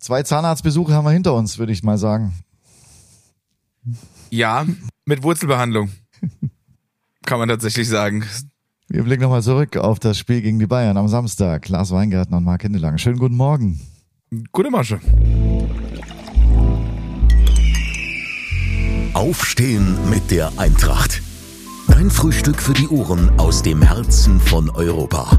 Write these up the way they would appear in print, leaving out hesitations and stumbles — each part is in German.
2 Zahnarztbesuche haben wir hinter uns, würde ich mal sagen. Ja, mit Wurzelbehandlung. Kann man tatsächlich sagen. Wir blicken nochmal zurück auf das Spiel gegen die Bayern am Samstag. Lars Weingarten und Marc Hindelang. Schönen guten Morgen. Gute Masche. Aufstehen mit der Eintracht. Dein Frühstück für die Ohren aus dem Herzen von Europa.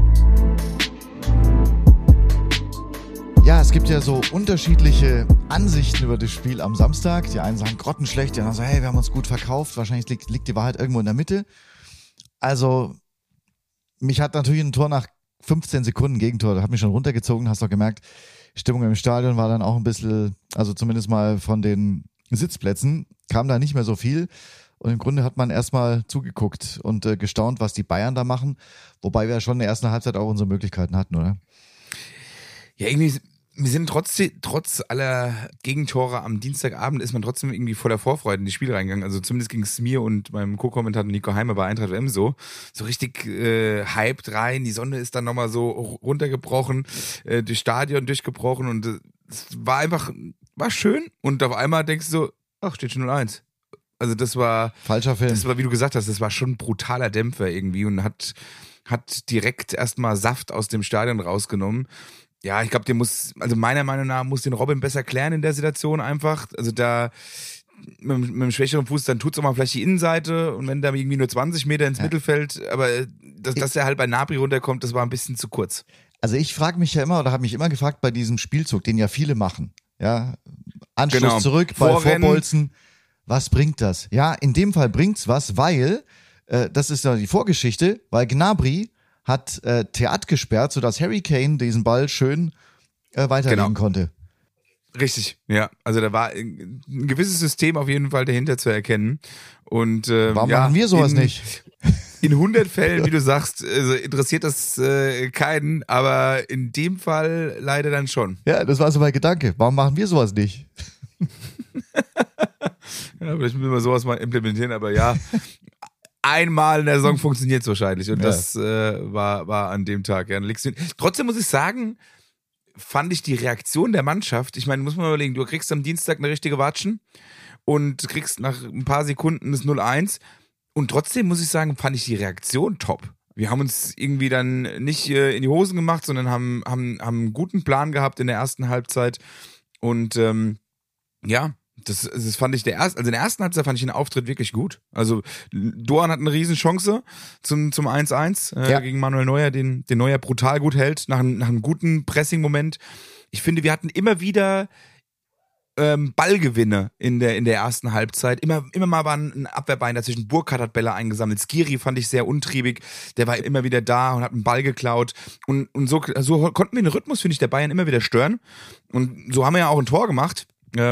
Ja, es gibt ja so unterschiedliche Ansichten über das Spiel am Samstag. Die einen sagen grottenschlecht, die anderen sagen, hey, wir haben uns gut verkauft. Wahrscheinlich liegt die Wahrheit irgendwo in der Mitte. Also, mich hat natürlich ein Tor nach 15 Sekunden Gegentor, das hat mich schon runtergezogen, hast doch gemerkt, Stimmung im Stadion war dann auch ein bisschen, also zumindest mal von den Sitzplätzen, kam da nicht mehr so viel. Und im Grunde hat man erstmal zugeguckt und gestaunt, was die Bayern da machen. Wobei wir schon in der ersten Halbzeit auch unsere Möglichkeiten hatten, oder? Ja, irgendwie, wir sind trotz aller Gegentore am Dienstagabend ist man trotzdem irgendwie voller Vorfreude in die Spiele reingegangen. Also zumindest ging es mir und meinem Co-Kommentator Nico Heimer bei Eintracht WM so richtig hyped rein. Die Sonne ist dann nochmal so runtergebrochen, durchs Stadion durchgebrochen und es war schön. Und auf einmal denkst du so, ach, steht schon 0-1. Also das war falscher Film. Das war, wie du gesagt hast, das war schon ein brutaler Dämpfer irgendwie und hat direkt erstmal Saft aus dem Stadion rausgenommen. Ja, ich glaube, also meiner Meinung nach muss den Robin besser klären in der Situation einfach. Also da mit einem schwächeren Fuß, dann tut's auch mal vielleicht die Innenseite und wenn da irgendwie nur 20 Meter ins Mittelfeld, aber dass er halt bei Nabri runterkommt, das war ein bisschen zu kurz. Also ich frage mich ja immer oder habe mich immer gefragt bei diesem Spielzug, den ja viele machen, ja, Anschluss zurück, Ball vorbolzen, was bringt das? Ja, in dem Fall bringt's was, weil, das ist ja die Vorgeschichte, weil Gnabry hat Theat gesperrt, sodass Harry Kane diesen Ball schön weiterlegen konnte. Richtig, ja. Also da war ein gewisses System auf jeden Fall dahinter zu erkennen. Und warum machen wir sowas nicht? In 100 Fällen, wie du sagst, also interessiert das keinen, aber in dem Fall leider dann schon. Ja, das war so mein Gedanke. Warum machen wir sowas nicht? Ja, vielleicht müssen wir sowas mal implementieren, aber ja. Einmal in der Saison funktioniert es wahrscheinlich und das war an dem Tag. Ja, trotzdem muss ich sagen, fand ich die Reaktion der Mannschaft, ich meine, muss man mal überlegen, du kriegst am Dienstag eine richtige Watschen und kriegst nach ein paar Sekunden das 0-1 und trotzdem muss ich sagen, fand ich die Reaktion top. Wir haben uns irgendwie dann nicht in die Hosen gemacht, sondern haben einen guten Plan gehabt in der ersten Halbzeit und ja, das fand ich in der ersten Halbzeit fand ich den Auftritt wirklich gut. Also Doan hat eine riesen Chance zum 1-1 gegen Manuel Neuer, den Neuer brutal gut hält, nach einem guten Pressing-Moment. Ich finde, wir hatten immer wieder Ballgewinne in der ersten Halbzeit. Immer mal war ein Abwehrbein dazwischen. Burkhardt hat Bälle eingesammelt. Skiri fand ich sehr untriebig. Der war immer wieder da und hat einen Ball geklaut. Und so konnten wir den Rhythmus, finde ich, der Bayern immer wieder stören. Und so haben wir ja auch ein Tor gemacht.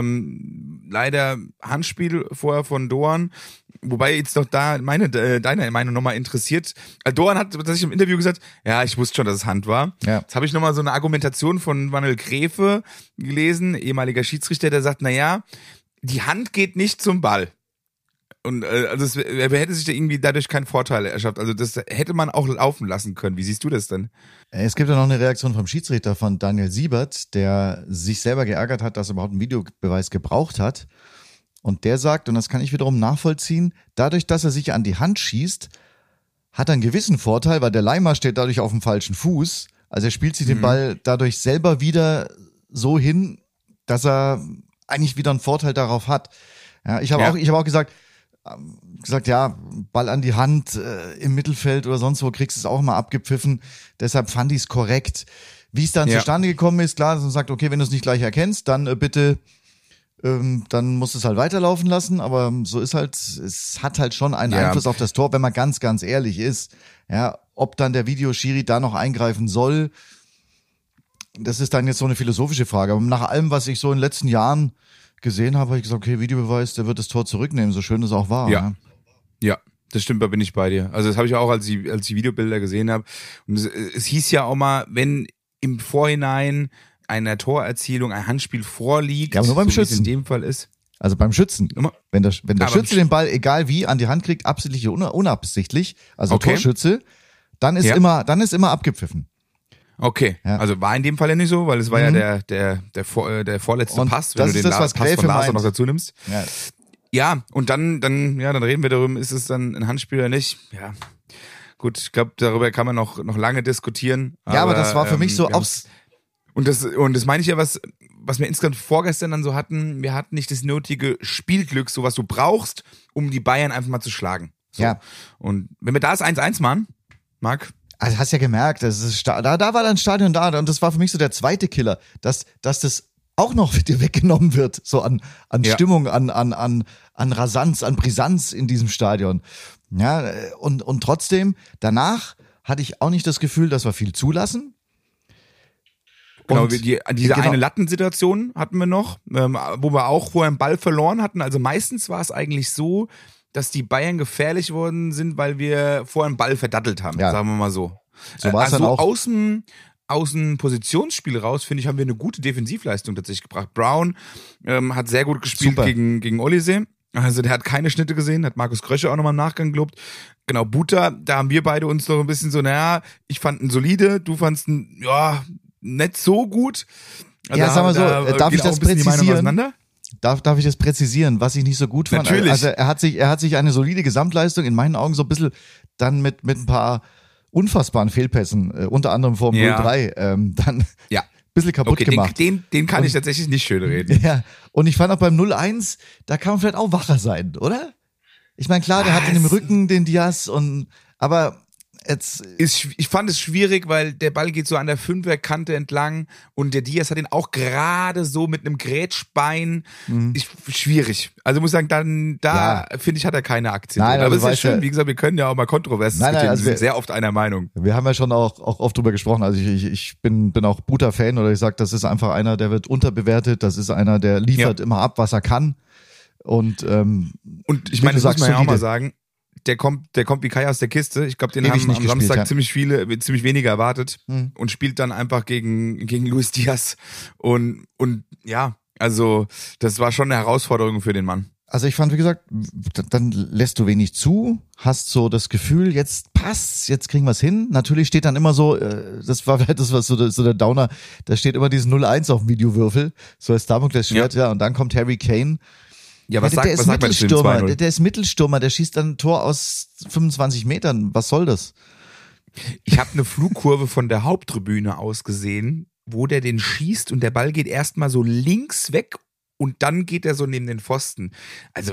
Leider Handspiel vorher von Doan, wobei jetzt doch da deine Meinung nochmal interessiert. Doan hat tatsächlich im Interview gesagt, ja, ich wusste schon, dass es Hand war. Ja. Jetzt habe ich nochmal so eine Argumentation von Manuel Gräfe gelesen, ehemaliger Schiedsrichter, der sagt, naja, die Hand geht nicht zum Ball. Und also er hätte sich da irgendwie dadurch keinen Vorteil erschafft. Also das hätte man auch laufen lassen können. Wie siehst du das denn? Es gibt ja noch eine Reaktion vom Schiedsrichter von Daniel Siebert, der sich selber geärgert hat, dass er überhaupt einen Videobeweis gebraucht hat. Und der sagt, und das kann ich wiederum nachvollziehen, dadurch, dass er sich an die Hand schießt, hat er einen gewissen Vorteil, weil der Leimer steht dadurch auf dem falschen Fuß. Also er spielt sich den Ball dadurch selber wieder so hin, dass er eigentlich wieder einen Vorteil darauf hat. Ja, ich habe auch gesagt, ja, Ball an die Hand im Mittelfeld oder sonst wo kriegst du es auch mal abgepfiffen. Deshalb fand ich es korrekt. Wie es dann zustande gekommen ist, klar, dass man sagt, okay, wenn du es nicht gleich erkennst, dann bitte, dann musst du es halt weiterlaufen lassen. Aber so ist halt, es hat halt schon einen Einfluss auf das Tor, wenn man ganz, ganz ehrlich ist. Ja, ob dann der Videoschiri da noch eingreifen soll, das ist dann jetzt so eine philosophische Frage. Aber nach allem, was ich so in den letzten Jahren gesehen habe ich gesagt, okay, Videobeweis, der wird das Tor zurücknehmen, so schön es auch war. Ja, das stimmt, da bin ich bei dir. Also das habe ich auch, als ich Videobilder gesehen habe. Und es hieß ja auch mal, wenn im Vorhinein einer Torerzielung ein Handspiel vorliegt, ja, aber nur beim Schützen. Wie es in dem Fall ist. Also beim Schützen. Wenn der Schütze den Ball, egal wie, an die Hand kriegt, absichtlich oder unabsichtlich, also Torschütze, dann ist immer abgepfiffen. Okay, Ja. also war in dem Fall ja nicht so, weil es war ja der vorletzte Und Pass, das wenn du ist den das, was Pass Gräfe von Larson meint. noch dazu nimmst. Ja. Ja, und dann reden wir darüber, ist es dann ein Handspiel oder nicht? Ja, gut, ich glaube, darüber kann man noch lange diskutieren. Ja, aber das war für mich so, Und das meine ich ja, was wir insgesamt vorgestern dann so hatten, wir hatten nicht das nötige Spielglück, so was du brauchst, um die Bayern einfach mal zu schlagen. So. Ja. Und wenn wir da das 1-1 machen, Marc, Also hast ja gemerkt, das ist da war dann Stadion da und das war für mich so der zweite Killer, dass das auch noch dir weggenommen wird, so an Ja. Stimmung, an Rasanz, an Brisanz in diesem Stadion. Ja, und trotzdem, danach hatte ich auch nicht das Gefühl, dass wir viel zulassen. genau, Und- diese genau. eine Lattensituation hatten wir noch, wo wir auch vorher einen Ball verloren hatten. Also meistens war es eigentlich so, dass die Bayern gefährlich worden sind, weil wir vorher einen Ball verdattelt haben, Ja. sagen wir mal so. So war es dann auch. Aus dem Positionsspiel raus, finde ich, haben wir eine gute Defensivleistung tatsächlich gebracht. Brown hat sehr gut gespielt Super. gegen Olise. Also der hat keine Schnitte gesehen, hat Markus Krösche auch nochmal im Nachgang gelobt. Genau, Buta, da haben wir beide uns noch ein bisschen so, naja, ich fand ihn solide, du fandst ihn, ja, nicht so gut. Also Ja, sag mal so, darf geht ich auch das ein bisschen die Meinung präzisieren? auseinander? Darf ich das präzisieren, was ich nicht so gut fand? Natürlich. Also er hat sich eine solide Gesamtleistung in meinen Augen so ein bisschen dann mit ein paar unfassbaren Fehlpässen, unter anderem vor dem Ja. 0-3, dann Ja. ein bisschen kaputt Okay, gemacht. den kann ich tatsächlich nicht schön reden. Ja, und ich fand auch beim 0-1, da kann man vielleicht auch wacher sein, oder? Ich meine, klar, der hat in dem Rücken den Diaz aber jetzt, Ich fand es schwierig, weil der Ball geht so an der Fünferkante entlang und der Diaz hat ihn auch gerade so mit einem Grätschbein. Schwierig. Also muss sagen, da finde ich, hat er keine Aktien. Nein, aber aber es du ist weißt schön, ja- wie gesagt, wir können ja auch mal kontrovers Nein, diskutieren. also wir sind wir- sehr oft einer Meinung. wir haben ja schon auch oft drüber gesprochen, also ich bin auch Buta-Fan oder ich sag, das ist einfach einer, der wird unterbewertet, das ist einer, der liefert immer ab, was er kann und Und ich wie meine, du das muss sagst, man ja auch mal solide. sagen, der kommt wie Kai aus der Kiste. Ich glaube, den Ewig haben nicht am gespielt, Samstag ja. ziemlich wenige erwartet und spielt dann einfach gegen Luis Diaz. Und ja, also das war schon eine Herausforderung für den Mann. Also ich fand, wie gesagt, dann lässt du wenig zu, hast so das Gefühl, jetzt passt's, jetzt kriegen wir's hin. Natürlich steht dann immer so, das war vielleicht das, was so der Downer, da steht immer dieses 0-1 auf dem Videowürfel, so als Damoklesschwert, ja, und dann kommt Harry Kane. Ja, was der sagt ist man zu dem Mittelstürmer, 2-0? der ist Mittelstürmer, der schießt dann ein Tor aus 25 Metern. Was soll das? Ich habe eine Flugkurve von der Haupttribüne aus gesehen, wo der den schießt und der Ball geht erstmal so links weg und dann geht er so neben den Pfosten. Also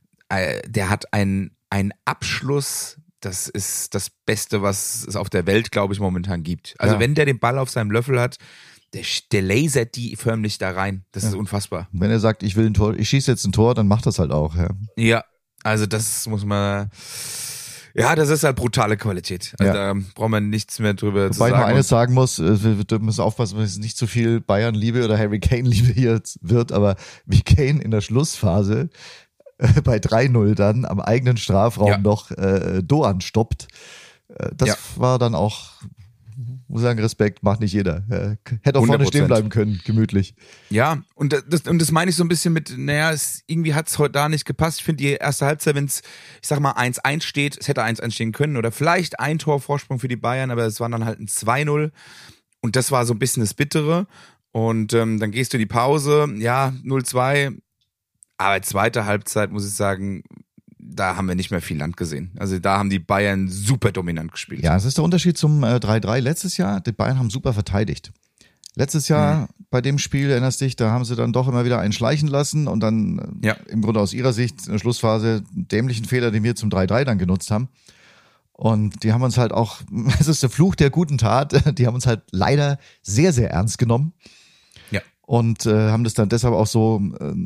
der hat einen Abschluss, das ist das Beste, was es auf der Welt, glaube ich, momentan gibt. Also Ja. wenn der den Ball auf seinem Löffel hat, der lasert die förmlich da rein. Das ist unfassbar. Wenn er sagt, ich will ein Tor, ich schieße jetzt ein Tor, dann macht das halt auch, ja. Ja, also das muss man... Ja, das ist halt brutale Qualität. Also da braucht man nichts mehr drüber zu Wobei ich sagen. noch eines sagen muss, wir müssen aufpassen, dass es nicht zu viel Bayern-Liebe oder Harry Kane-Liebe hier wird, aber wie Kane in der Schlussphase bei 3-0 dann am eigenen Strafraum noch Doan stoppt, das war dann auch, muss sagen, Respekt, macht nicht jeder. Hätte auch vorne 100%. stehen bleiben können, gemütlich. Ja, und das meine ich so ein bisschen mit, naja, irgendwie hat es heute da nicht gepasst. Ich finde die erste Halbzeit, wenn es, ich sag mal, 1-1 steht, es hätte 1-1 stehen können oder vielleicht ein Tor Vorsprung für die Bayern, aber es war dann halt ein 2-0 und das war so ein bisschen das Bittere und dann gehst du die Pause, ja, 0-2, aber zweite Halbzeit, muss ich sagen, da haben wir nicht mehr viel Land gesehen. Also da haben die Bayern super dominant gespielt. Ja, es ist der Unterschied zum 3-3 letztes Jahr. Die Bayern haben super verteidigt. Letztes Jahr bei dem Spiel, erinnerst dich, da haben sie dann doch immer wieder einen schleichen lassen und dann im Grunde aus ihrer Sicht in der Schlussphase einen dämlichen Fehler, den wir zum 3-3 dann genutzt haben. Und die haben uns halt auch, es ist der Fluch der guten Tat, die haben uns halt leider sehr, sehr ernst genommen. Ja. Und haben das dann deshalb auch so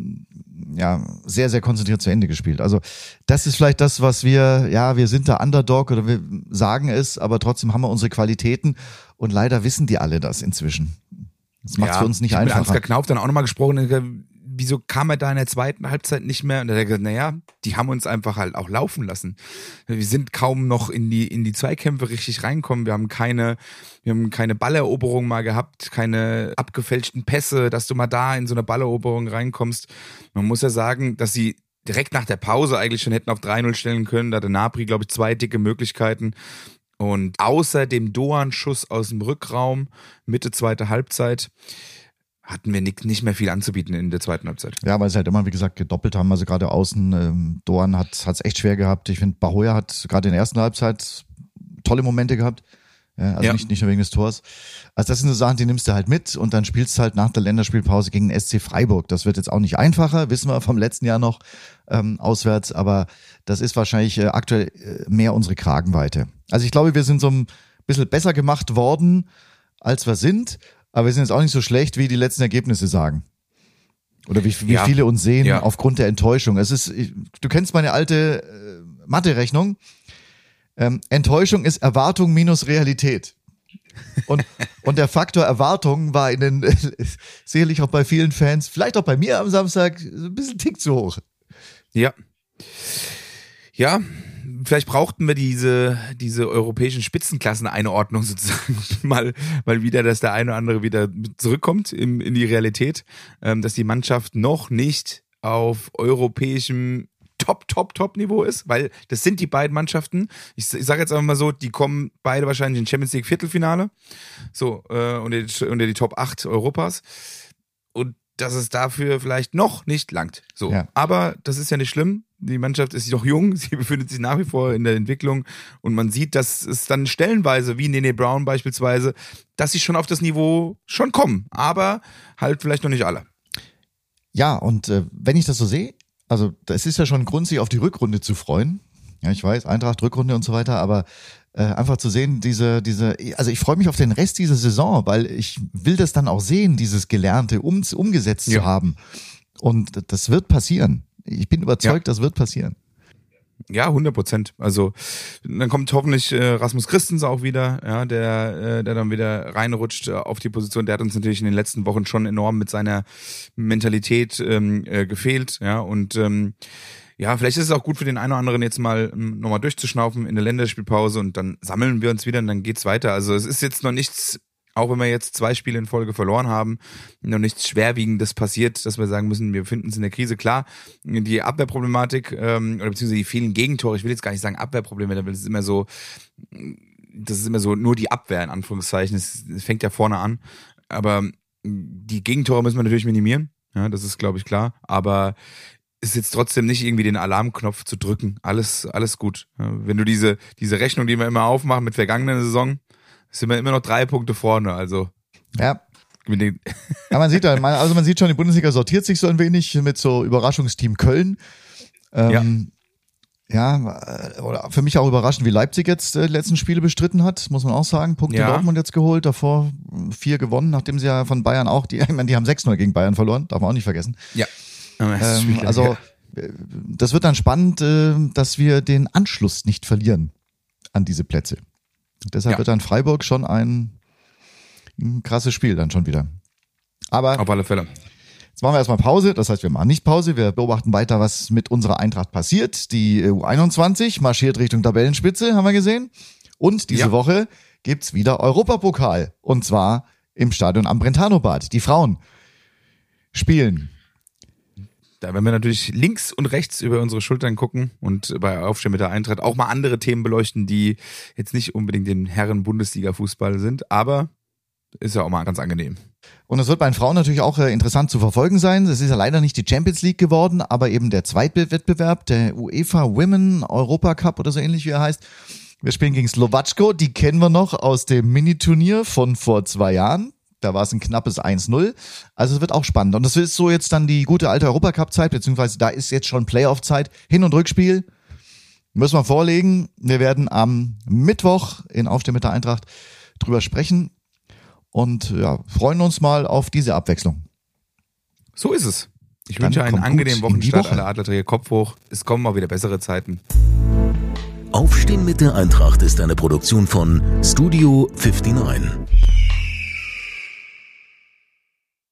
sehr, sehr konzentriert zu Ende gespielt. Also das ist vielleicht das, was wir sind der Underdog oder wir sagen es, aber trotzdem haben wir unsere Qualitäten und leider wissen die alle das inzwischen. Das macht es für uns nicht ich hab einfacher. mit Ansgar Knauf dann auch nochmal gesprochen und gesagt, wieso kam er da in der zweiten Halbzeit nicht mehr? Und er hat gesagt, naja, die haben uns einfach halt auch laufen lassen. Wir sind kaum noch in die Zweikämpfe richtig reinkommen. Wir haben keine Balleroberung mal gehabt, keine abgefälschten Pässe, dass du mal da in so eine Balleroberung reinkommst. Man muss ja sagen, dass sie direkt nach der Pause eigentlich schon hätten auf 3-0 stellen können. Da hatte Napri, glaube ich, 2 dicke Möglichkeiten. Und außer dem Doan-Schuss aus dem Rückraum, Mitte zweite Halbzeit, hatten wir nicht mehr viel anzubieten in der zweiten Halbzeit. Ja, weil sie halt immer, wie gesagt, gedoppelt haben. Also gerade außen, Doan hat es echt schwer gehabt. Ich finde, Bahoya hat gerade in der ersten Halbzeit tolle Momente gehabt. Ja, also nicht nur wegen des Tors. Also das sind so Sachen, die nimmst du halt mit und dann spielst du halt nach der Länderspielpause gegen den SC Freiburg. Das wird jetzt auch nicht einfacher, wissen wir vom letzten Jahr noch auswärts, aber das ist wahrscheinlich aktuell mehr unsere Kragenweite. Also ich glaube, wir sind so ein bisschen besser gemacht worden, als wir sind, aber wir sind jetzt auch nicht so schlecht, wie die letzten Ergebnisse sagen. Oder wie viele uns sehen aufgrund der Enttäuschung. Du kennst meine alte Mathe-Rechnung. Enttäuschung ist Erwartung minus Realität. Und der Faktor Erwartung war sicherlich auch bei vielen Fans, vielleicht auch bei mir am Samstag, ein bisschen Tick zu hoch. Ja. Ja, vielleicht brauchten wir diese europäischen Spitzenklassen-Einordnung sozusagen mal wieder, dass der eine oder andere wieder zurückkommt in die Realität, dass die Mannschaft noch nicht auf europäischem Top-Niveau ist, weil das sind die beiden Mannschaften. Ich sage jetzt einfach mal so, die kommen beide wahrscheinlich in Champions League Viertelfinale, so unter die Top 8 Europas, und dass es dafür vielleicht noch nicht langt. So, ja. Aber das ist ja nicht schlimm. Die Mannschaft ist noch jung, sie befindet sich nach wie vor in der Entwicklung und man sieht, dass es dann stellenweise, wie Nene Brown beispielsweise, dass sie schon auf das Niveau schon kommen, aber halt vielleicht noch nicht alle. Ja, und wenn ich das so sehe, also das ist ja schon ein Grund, sich auf die Rückrunde zu freuen. Ja, ich weiß, Eintracht, Rückrunde und so weiter, aber einfach zu sehen, also ich freue mich auf den Rest dieser Saison, weil ich will das dann auch sehen, dieses Gelernte umgesetzt zu haben. Und das wird passieren. Ich bin überzeugt, das wird passieren. Ja, 100%. Also dann kommt hoffentlich Rasmus Christensen auch wieder, ja, der dann wieder reinrutscht auf die Position. Der hat uns natürlich in den letzten Wochen schon enorm mit seiner Mentalität gefehlt, ja, und ja, vielleicht ist es auch gut für den einen oder anderen jetzt mal nochmal durchzuschnaufen in der Länderspielpause und dann sammeln wir uns wieder und dann geht's weiter. Also es ist jetzt noch nichts, auch wenn wir jetzt 2 Spiele in Folge verloren haben, noch nichts Schwerwiegendes passiert, dass wir sagen müssen, wir befinden uns in der Krise. Klar, die Abwehrproblematik oder beziehungsweise die vielen Gegentore, ich will jetzt gar nicht sagen Abwehrprobleme, das ist immer so nur die Abwehr in Anführungszeichen, es fängt ja vorne an, aber die Gegentore müssen wir natürlich minimieren, ja, das ist, glaube ich, klar, aber ist jetzt trotzdem nicht irgendwie den Alarmknopf zu drücken, alles gut. Ja, wenn du diese Rechnung, die wir immer aufmachen mit vergangener Saison, sind wir immer noch 3 Punkte vorne, also. Ja. Ja, man sieht schon, die Bundesliga sortiert sich so ein wenig mit so Überraschungsteam Köln. Oder für mich auch überraschend, wie Leipzig jetzt die letzten Spiele bestritten hat, muss man auch sagen. Punkte in Dortmund jetzt geholt, davor 4 gewonnen, nachdem sie ja von Bayern auch, die haben 6-0 gegen Bayern verloren, darf man auch nicht vergessen. Ja. Das wird dann spannend, dass wir den Anschluss nicht verlieren an diese Plätze. Deshalb wird dann Freiburg schon ein krasses Spiel dann schon wieder. Aber auf alle Fälle. Jetzt machen wir erstmal Pause. Das heißt, wir machen nicht Pause. Wir beobachten weiter, was mit unserer Eintracht passiert. Die U21 marschiert Richtung Tabellenspitze, haben wir gesehen. Und diese Woche gibt's wieder Europapokal. Und zwar im Stadion am Brentano-Bad. Die Frauen spielen. Da werden wir natürlich links und rechts über unsere Schultern gucken und bei Aufstehen mit der Eintracht auch mal andere Themen beleuchten, die jetzt nicht unbedingt den Herren-Bundesliga-Fußball sind, aber ist ja auch mal ganz angenehm. Und es wird bei den Frauen natürlich auch interessant zu verfolgen sein. Es ist ja leider nicht die Champions League geworden, aber eben der Zweitwettbewerb, der UEFA Women Europa Cup oder so ähnlich wie er heißt. Wir spielen gegen Slowacko, die kennen wir noch aus dem Miniturnier von vor 2 Jahren. Da war es ein knappes 1-0. Also es wird auch spannend. Und das ist so jetzt dann die gute alte Europacup-Zeit, beziehungsweise da ist jetzt schon Playoff-Zeit. Hin- und Rückspiel müssen wir vorlegen. Wir werden am Mittwoch in Aufstehen mit der Eintracht drüber sprechen und freuen uns mal auf diese Abwechslung. So ist es. Ich wünsche einen angenehmen Wochenstart. Alle Adlerträger Kopf hoch. Es kommen mal wieder bessere Zeiten. Aufstehen mit der Eintracht ist eine Produktion von Studio 59.